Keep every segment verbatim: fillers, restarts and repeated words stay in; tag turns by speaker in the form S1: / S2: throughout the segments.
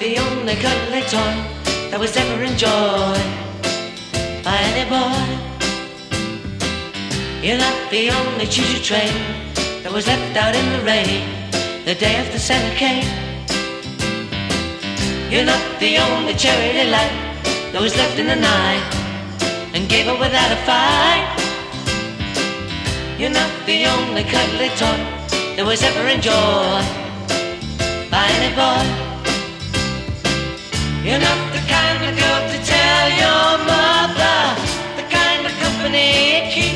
S1: the only cuddly toy that was ever enjoyed by any boy. You're not the only choo-choo train that was left out in the rain the day after Santa came. You're not the only cherry delight that was left in the night and gave up without a fight. You're not the only cuddly toy that was ever enjoyed by any boy. You're not the kind of girl to tell your mother the kind of company you keep.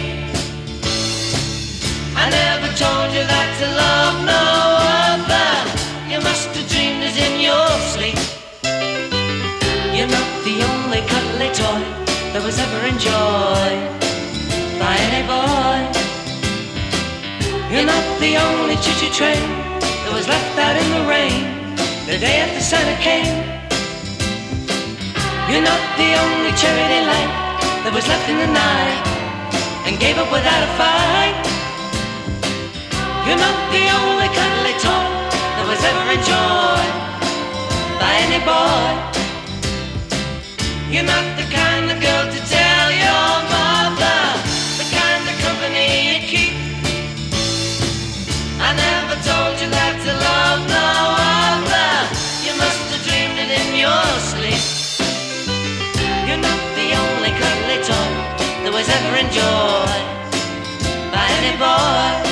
S1: I never told you that to love no other. You must have dreamed it in your sleep. You're not the only cuddly toy that was ever enjoyed by any boy. You're not the only choo-choo train that was left out in the rain the day after Santa came. You're not the only cherry delight that was left in the night and gave up without a fight. You're not the only cuddly toy that was ever enjoyed by any boy. You're not the kind of girl to tell your mother the kind of company you keep. I never told you that to love no other. You must have dreamed it in your sleep. You're not the only cuddly toy that was ever enjoyed by any boy.